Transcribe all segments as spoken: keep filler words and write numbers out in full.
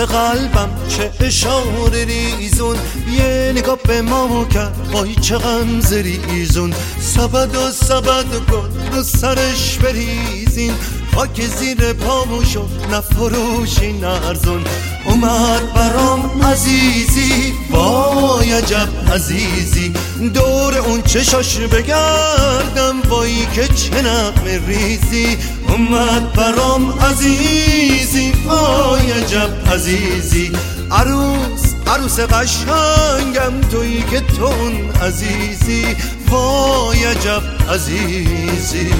قلبم چه اشاره ریزون، یه نگاه به ما کرد وای چه غمزه ریزون. سبد و سبد کن رو سرش بریزین، خاک زیر پامو شد نفروشی نرزون. اومد برام عزیزی وای عجب عزیزی، دور اون چشاش بگردم وای که چه نغمه ریزی. اومد برام عزیزی وای عجب عزیزی، عروس عروس قشنگم تویی که تون عزیزی وای عجب عزیزی.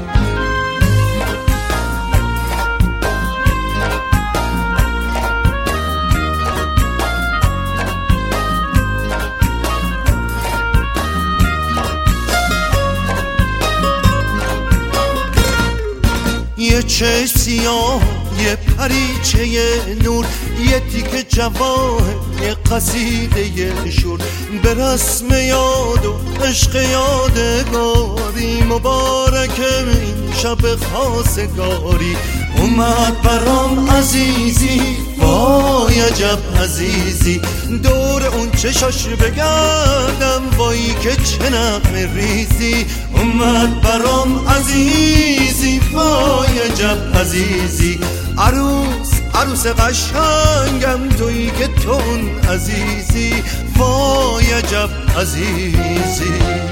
یه چه سیاه یه پریچه نور، یه تیکه جواهر یه قصیده یه شور، به رسم یاد و عشق یادگاری مبارک این شب خواستگاری. اومد برام عزیزی وای عجب عزیزی، دور اون چشاش بگردم وای که چه نغمه ریزی. اومد برام عزیزی وای عجب عزیزی، عروس عروس قشنگم تویی که تون عزیزی وای عجب عزیزی.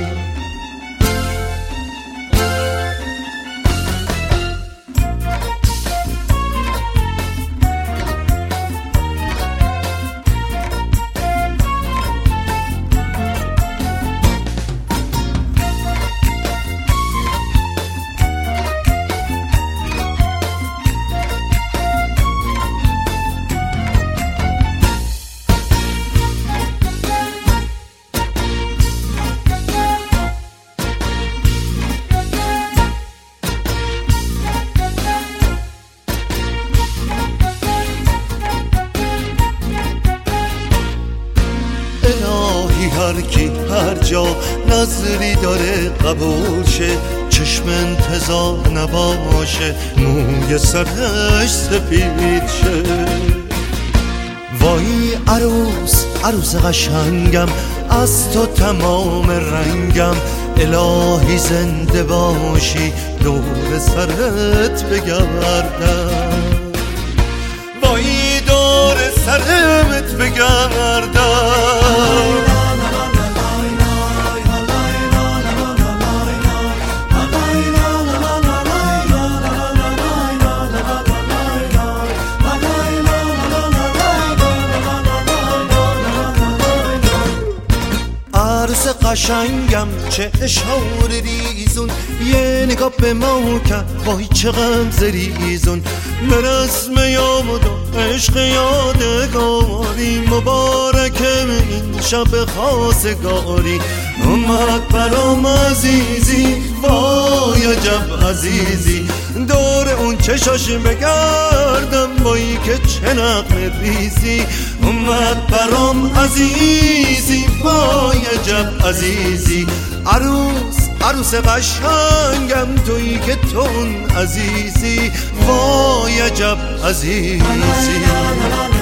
الهی هر کی هر جا نظری داره قبول شه، چشم انتظار نباشه موی سرش سفید شه. وای عروس عروس قشنگم از تو تمام رنگم، الهی زنده باشی دور سرت بگردم. وای دور سرت بگردم. عروس قشنگم چه اشاره ریزون، یه نگاه به ما کرد وای چه غمزه ریزون. به رسم یاد و عشق یادگاری مبارک این شب خواستگاری. اومد برام عزیزی وای عجب عزیزی، دور اون چشاش بگردم وای که چه نغمه ریزی. اومد برام عزیزی وای عجب عزیزی، عروس عروس قشنگم تویی که تون عزیزی وای عجب عزیزی.